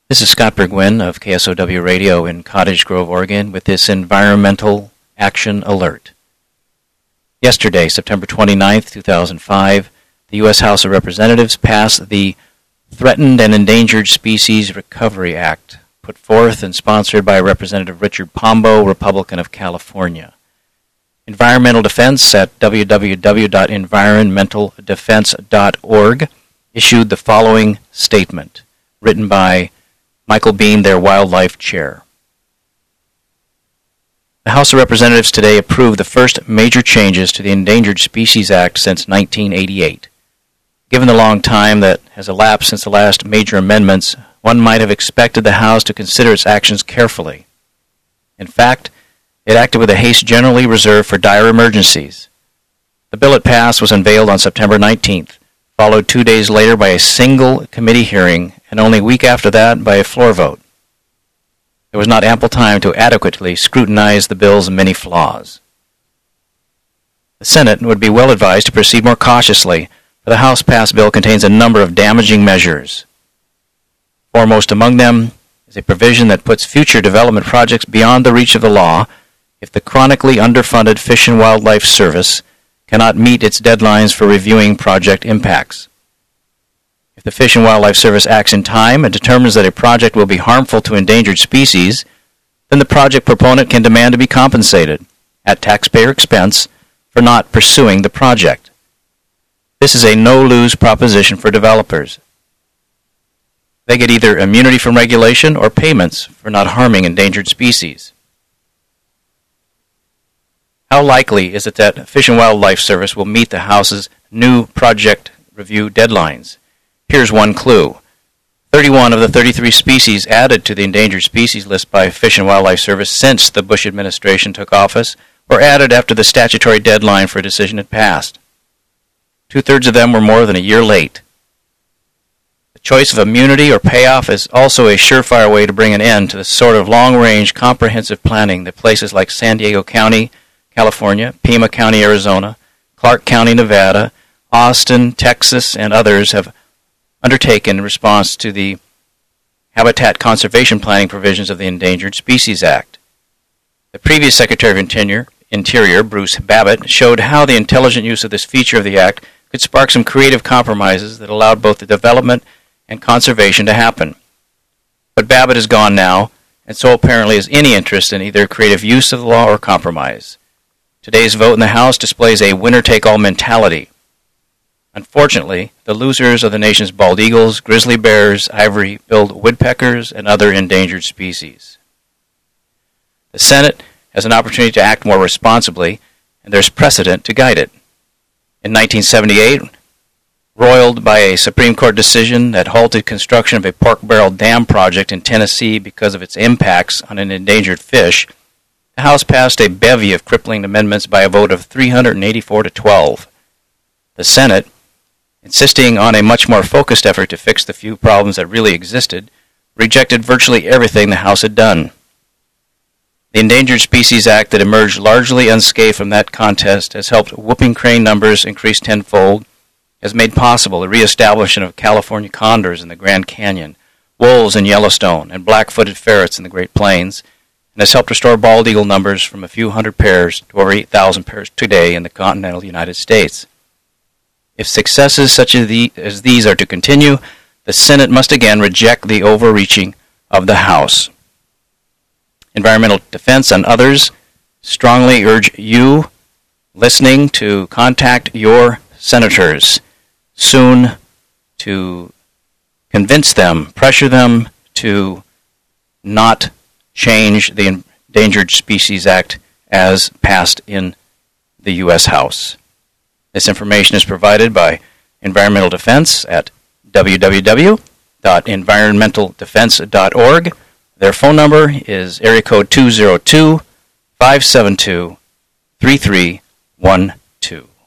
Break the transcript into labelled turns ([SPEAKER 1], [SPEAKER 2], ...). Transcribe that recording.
[SPEAKER 1] This is Scott Burgwin of KSOW Radio in Cottage Grove, Oregon, with this Environmental Action Alert. Yesterday, September 29th, 2005, the U.S. House of Representatives passed the Threatened and Endangered Species Recovery Act, put forth and sponsored by Representative Richard Pombo, Republican of California. Environmental Defense at www.environmentaldefense.org issued the following statement, written by Michael Bean, their wildlife chair. The House of Representatives today approved the first major changes to the Endangered Species Act since 1988. Given the long time that has elapsed since the last major amendments, one might have expected the House to consider its actions carefully. In fact, it acted with a haste generally reserved for dire emergencies. The bill it passed was unveiled on September 19th, followed 2 days later by a single committee hearing, and only a week after that by a floor vote. There was not ample time to adequately scrutinize the bill's many flaws. The Senate would be well advised to proceed more cautiously, for the House-passed bill contains a number of damaging measures. Foremost among them is a provision that puts future development projects beyond the reach of the law if the chronically underfunded Fish and Wildlife Service cannot meet its deadlines for reviewing project impacts. If the Fish and Wildlife Service acts in time and determines that a project will be harmful to endangered species, then the project proponent can demand to be compensated, at taxpayer expense, for not pursuing the project. This is a no-lose proposition for developers. They get either immunity from regulation or payments for not harming endangered species. How likely is it that Fish and Wildlife Service will meet the House's new project review deadlines? Here's one clue. 31 of the 33 species added to the endangered species list by Fish and Wildlife Service since the Bush administration took office were added after the statutory deadline for a decision had passed. 2/3 of them were more than a year late. The choice of immunity or payoff is also a surefire way to bring an end to the sort of long-range comprehensive planning that places like San Diego County, California, Pima County, Arizona, Clark County, Nevada, Austin, Texas, and others have undertaken in response to the habitat conservation planning provisions of the Endangered Species Act. The previous Secretary of Interior, Bruce Babbitt, showed how the intelligent use of this feature of the Act could spark some creative compromises that allowed both the development and conservation to happen. But Babbitt is gone now, and so apparently is any interest in either creative use of the law or compromise. Today's vote in the House displays a winner-take-all mentality. Unfortunately, the losers are the nation's bald eagles, grizzly bears, ivory-billed woodpeckers, and other endangered species. The Senate has an opportunity to act more responsibly, and there's precedent to guide it. In 1978, roiled by a Supreme Court decision that halted construction of a Pork Barrel Dam project in Tennessee because of its impacts on an endangered fish, the House passed a bevy of crippling amendments by a vote of 384 to 12. The Senate, insisting on a much more focused effort to fix the few problems that really existed, rejected virtually everything the House had done. The Endangered Species Act that emerged largely unscathed from that contest has helped whooping crane numbers increase tenfold, has made possible the reestablishment of California condors in the Grand Canyon, wolves in Yellowstone, and black-footed ferrets in the Great Plains, and has helped restore bald eagle numbers from a few hundred pairs to over 8,000 pairs today in the continental United States. If successes such as these are to continue, the Senate must again reject the overreaching of the House. Environmental Defense and others strongly urge you, listening, to contact your senators soon to convince them, pressure them to not change the Endangered Species Act as passed in the U.S. House. This information is provided by Environmental Defense at www.environmentaldefense.org. Their phone number is area code 202-572-3312.